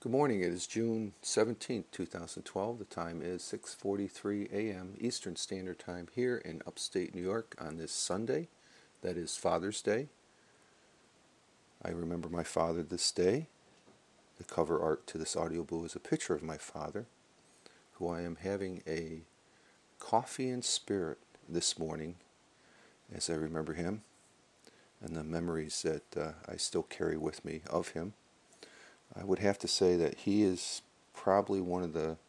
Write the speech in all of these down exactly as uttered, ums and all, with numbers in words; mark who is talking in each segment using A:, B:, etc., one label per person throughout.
A: Good morning. It is June seventeenth, two thousand twelve. The time is six forty-three a m Eastern Standard Time here in upstate New York on this Sunday. That is Father's Day. I remember my father this day. The cover art to this audiobook is a picture of my father, who I am having a coffee and spirit this morning as I remember him and the memories that uh, I still carry with me of him. I would have to say that he is probably one of the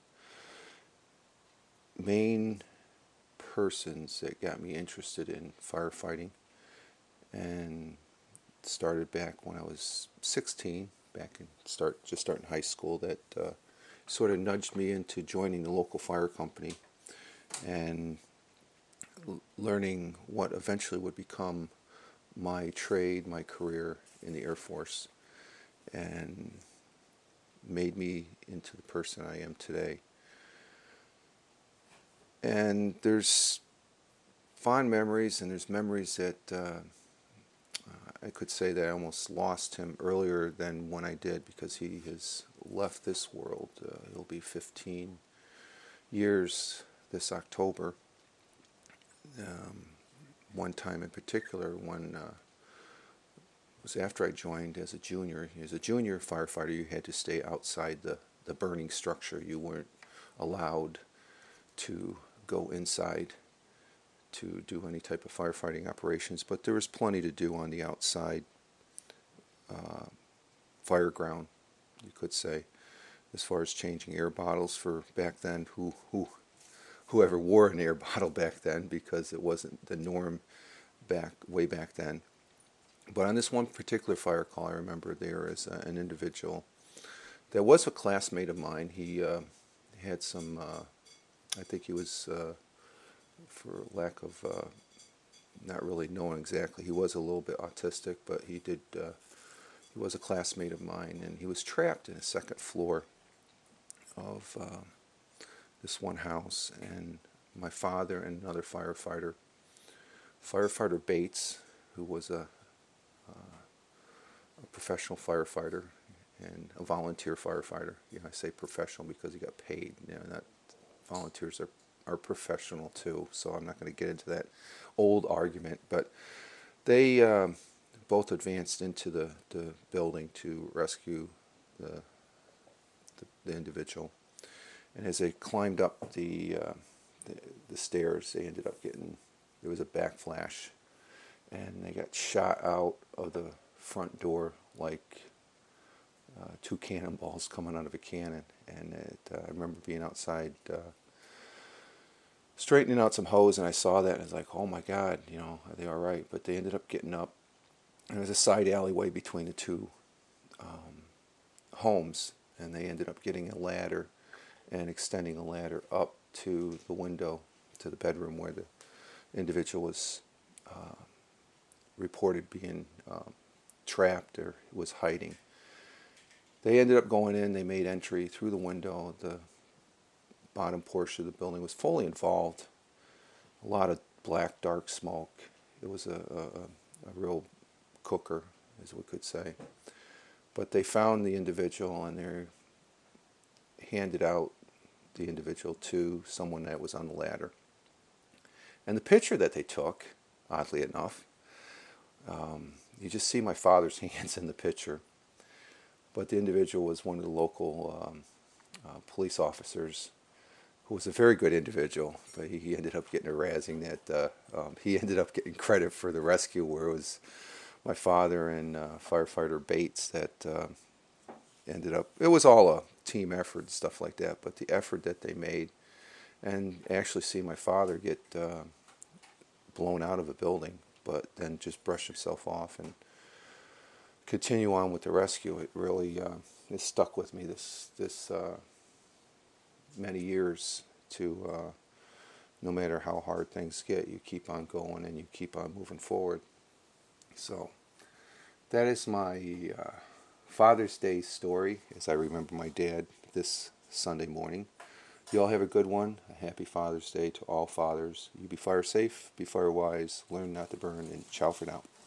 A: main persons that got me interested in firefighting, and started back when I was sixteen, back in start just starting high school. That uh, sort of nudged me into joining the local fire company and l- learning what eventually would become my trade, my career in the Air Force, and made me into the person I am today. And there's fond memories, and there's memories that uh, I could say that I almost lost him earlier than when I did, because he has left this world. Uh, it'll be fifteen years this October. Um, one time in particular, when uh, was after I joined as a junior. As a junior firefighter, you had to stay outside the, the burning structure. You weren't allowed to go inside to do any type of firefighting operations, but there was plenty to do on the outside uh, fire ground, you could say, as far as changing air bottles for back then, who, who whoever wore an air bottle back then, because it wasn't the norm back way back then. But on this one particular fire call, I remember there is uh, an individual that was a classmate of mine. He uh, had some, uh, I think he was, uh, for lack of uh, not really knowing exactly, he was a little bit autistic, but he did, uh, he was a classmate of mine, and he was trapped in a second floor of uh, this one house. And my father and another firefighter, firefighter Bates, who was a a professional firefighter and a volunteer firefighter. You know, I say professional because he got paid. You know, not volunteers are, are professional too. So I'm not going to get into that old argument. But they um, both advanced into the, the building to rescue the, the the individual. And as they climbed up the, uh, the the stairs, they ended up getting, there was a backflash, and they got shot out of the front door like uh, two cannonballs coming out of a cannon. And it, uh, I remember being outside uh, straightening out some hose, and I saw that, and I was like, oh my God, you know, are they all right? But they ended up getting up. And there was a side alleyway between the two um, homes, and they ended up getting a ladder and extending a ladder up to the window, to the bedroom where the individual was uh, reported being um, trapped or was hiding. They ended up going in. They made entry through the window. The bottom portion of the building was fully involved. A lot of black, dark smoke. It was a, a, a real cooker, as we could say. But they found the individual, and they handed out the individual to someone that was on the ladder. And the picture that they took, oddly enough, um, you just see my father's hands in the picture. But the individual was one of the local um, uh, police officers, who was a very good individual, but he, he ended up getting a razzing that uh, um, he ended up getting credit for the rescue, where it was my father and uh, firefighter Bates that uh, ended up, it was all a team effort and stuff like that, but the effort that they made, and actually see my father get uh, blown out of a building, but then just brush himself off and continue on with the rescue. It really uh, has stuck with me this this uh, many years. To uh, no matter how hard things get, you keep on going and you keep on moving forward. So that is my uh, Father's Day story, as I remember my dad this Sunday morning. You all have a good one. A happy Father's Day to all fathers. You be fire safe, be fire wise, learn not to burn, and ciao for now.